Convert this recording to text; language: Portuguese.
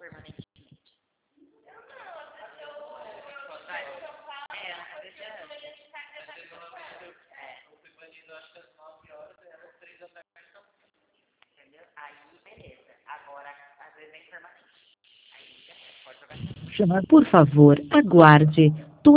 permanentemente. Eu fui banido, acho que às 9 horas, era às 3 da tarde. Entendeu? Aí, beleza. Agora, às vezes é permanente. Aí, já pode jogar. Chamar, por favor, aguarde.